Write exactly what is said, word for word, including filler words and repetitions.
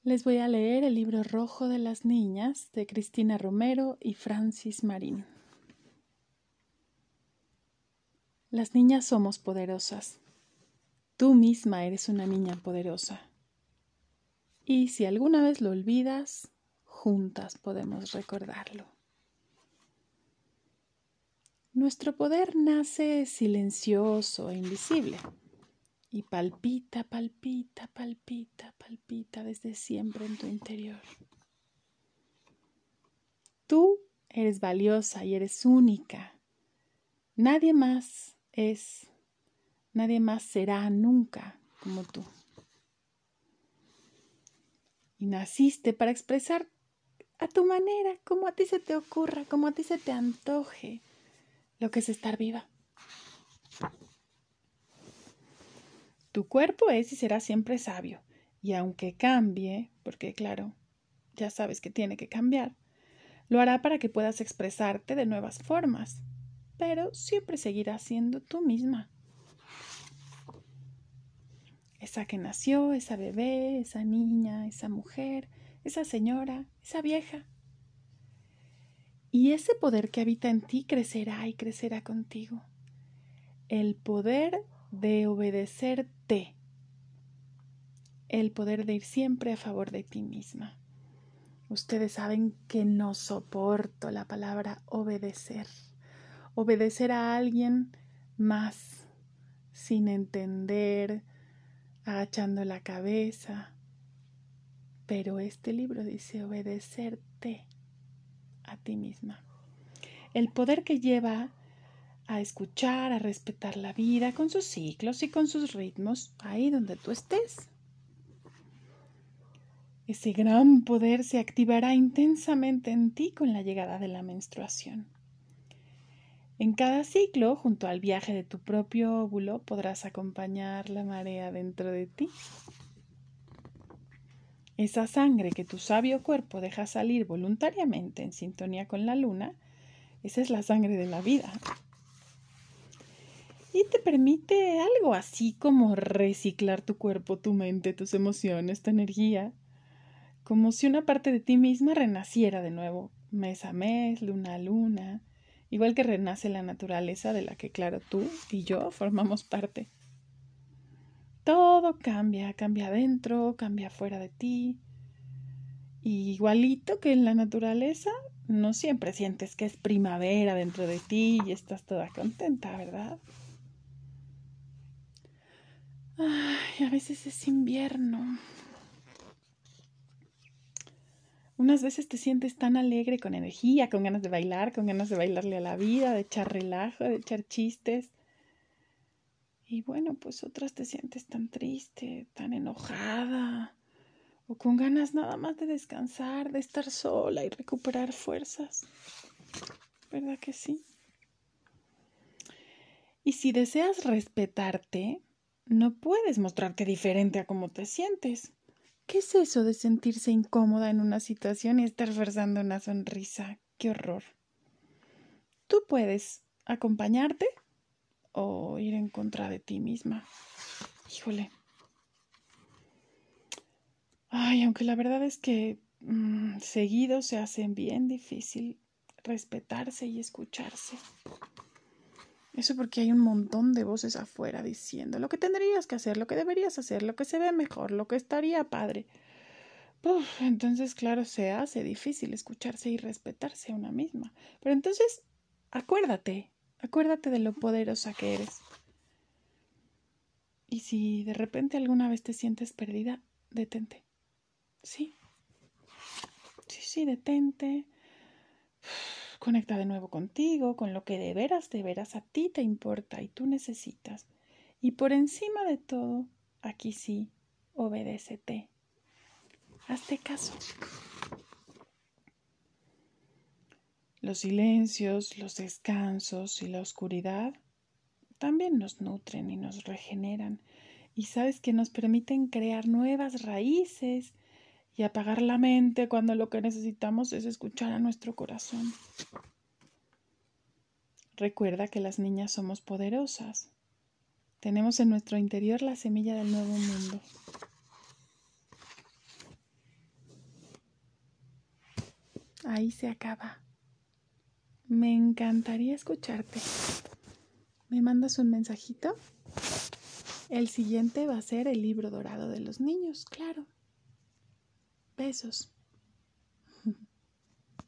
Les voy a leer el libro rojo de las niñas de Cristina Romero y Francis Marín. Las niñas somos poderosas. Tú misma eres una niña poderosa. Y si alguna vez lo olvidas, juntas podemos recordarlo. Nuestro poder nace silencioso e invisible. Y palpita, palpita, palpita, palpita desde siempre en tu interior. Tú eres valiosa y eres única. Nadie más es, nadie más será nunca como tú. Y naciste para expresar a tu manera, como a ti se te ocurra, como a ti se te antoje, lo que es estar viva. Tu cuerpo es y será siempre sabio, y aunque cambie, porque claro, ya sabes que tiene que cambiar, lo hará para que puedas expresarte de nuevas formas, pero siempre seguirás siendo tú misma. Esa que nació, esa bebé, esa niña, esa mujer, esa señora, esa vieja. Y ese poder que habita en ti crecerá y crecerá contigo. El poder de obedecerte. El poder de ir siempre a favor de ti misma. Ustedes saben que no soporto la palabra obedecer. Obedecer a alguien más sin entender, agachando la cabeza. Pero este libro dice obedecerte a ti misma. El poder que lleva a escuchar, a respetar la vida con sus ciclos y con sus ritmos, ahí donde tú estés. Ese gran poder se activará intensamente en ti con la llegada de la menstruación. En cada ciclo, junto al viaje de tu propio óvulo, podrás acompañar la marea dentro de ti. Esa sangre que tu sabio cuerpo deja salir voluntariamente en sintonía con la luna, esa es la sangre de la vida. Y te permite algo así como reciclar tu cuerpo, tu mente, tus emociones, tu energía, como si una parte de ti misma renaciera de nuevo, mes a mes, luna a luna, igual que renace la naturaleza de la que, claro, tú y yo formamos parte. Todo cambia, cambia adentro, cambia fuera de ti. Y igualito que en la naturaleza, no siempre sientes que es primavera dentro de ti y estás toda contenta, ¿verdad? Ay, a veces es invierno. Unas veces te sientes tan alegre, con energía, con ganas de bailar, con ganas de bailarle a la vida, de echar relajo, de echar chistes. Y bueno, pues otras te sientes tan triste, tan enojada, o con ganas nada más de descansar, de estar sola y recuperar fuerzas. ¿Verdad que sí? Y si deseas respetarte, no puedes mostrarte diferente a cómo te sientes. ¿Qué es eso de sentirse incómoda en una situación y estar forzando una sonrisa? ¡Qué horror! Tú puedes acompañarte o ir en contra de ti misma. Híjole. Ay, aunque la verdad es que mmm, seguido se hace bien difícil respetarse y escucharse. Eso porque hay un montón de voces afuera diciendo lo que tendrías que hacer, lo que deberías hacer, lo que se ve mejor, lo que estaría padre. Uf, entonces, claro, se hace difícil escucharse y respetarse a una misma. Pero entonces, acuérdate, acuérdate de lo poderosa que eres. Y si de repente alguna vez te sientes perdida, detente. Sí, sí, sí, detente. Conecta de nuevo contigo, con lo que de veras, de veras a ti te importa y tú necesitas. Y por encima de todo, aquí sí, obedécete. Hazte caso. Los silencios, los descansos y la oscuridad también nos nutren y nos regeneran. Y sabes que nos permiten crear nuevas raíces y apagar la mente cuando lo que necesitamos es escuchar a nuestro corazón. Recuerda que las niñas somos poderosas. Tenemos en nuestro interior la semilla del nuevo mundo. ahí se acaba. Me encantaría escucharte. ¿Me mandas un mensajito? El siguiente va a ser el libro dorado de los niños, claro. Besos.